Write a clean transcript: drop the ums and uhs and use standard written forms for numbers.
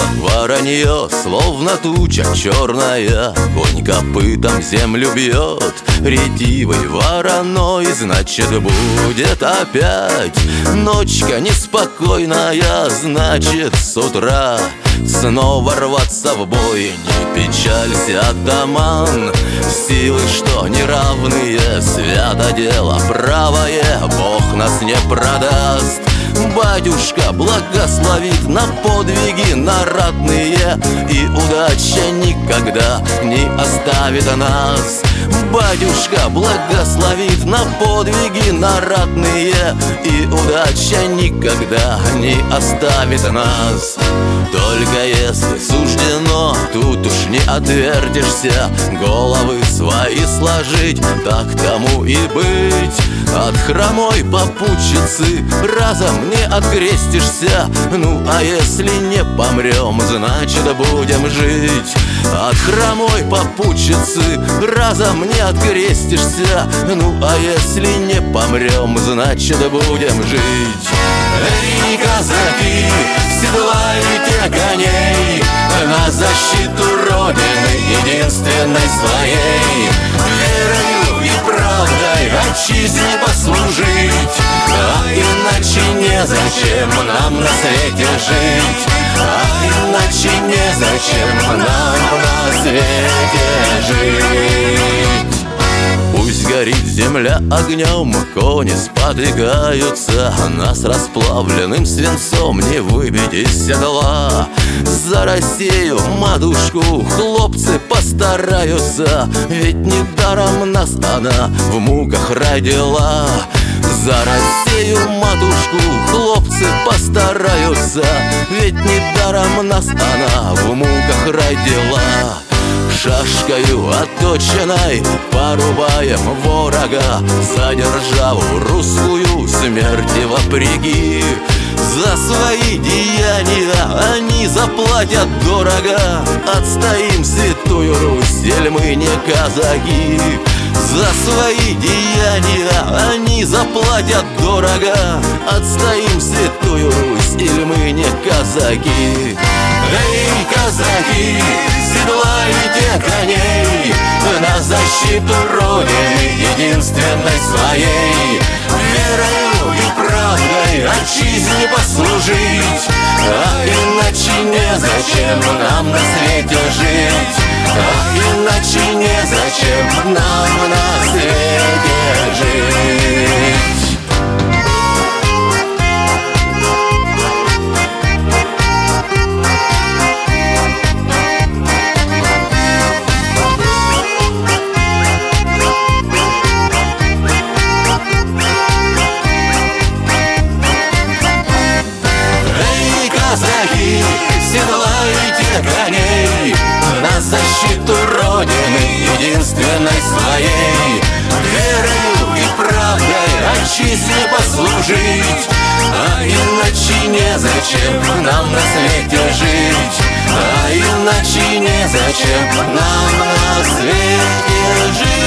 Воронье, словно туча черная, конь копытом землю бьет. Ретивой вороной, значит, будет опять ночка неспокойная, значит, с утра снова рваться в бой. Не печалься, атаман, силы, что неравные, свято дело правое, Бог нас не продаст. Батюшка благословит на подвиги, на ратные, и удача никогда не оставит нас. Батюшка благословит на подвиги, на ратные, и удача никогда не оставит нас. Только если суждено, тут уж не отвертишься, головы свои сложить, так тому и быть. От хромой попутчицы разом не открестишься, ну а если не помрем, значит будем жить. От хромой попутчицы разом не открестишься, ну а если не помрем, значит будем жить. Эй, казаки, седлайте коней на защиту Родины единственной своей, верою и правдой отчизне послужить, а иначе незачем нам на свете жить, а иначе незачем нам на свете жить. Пусть горит земля огнем, кони спотыкаются, нас расплавленным свинцом не выбить из седла. За Россию, матушку, хлопцы постараются, ведь недаром нас она в муках родила. За Россию, матушку, хлопцы постараются, ведь недаром нас она в муках родила. Шашкою отточенной порубаем ворога, за державу русскую смерти вопреки. За свои деяния они заплатят дорого, отстоим святую Русь, ель мы не казаки. За свои деяния они заплатят дорого, отстоим святую Русь, или мы не казаки. Эй, казаки, седлайте коней на защиту Родины единственной своей, верою и правдой отчизне послужить, а иначе незачем нам на свете жить, а иначе незачем нам на свете жить. Казаки, седлайте коней на защиту Родины единственной своей, верою и правдой отчизне послужить, а иначе незачем нам на свете жить, а иначе незачем нам на свете жить.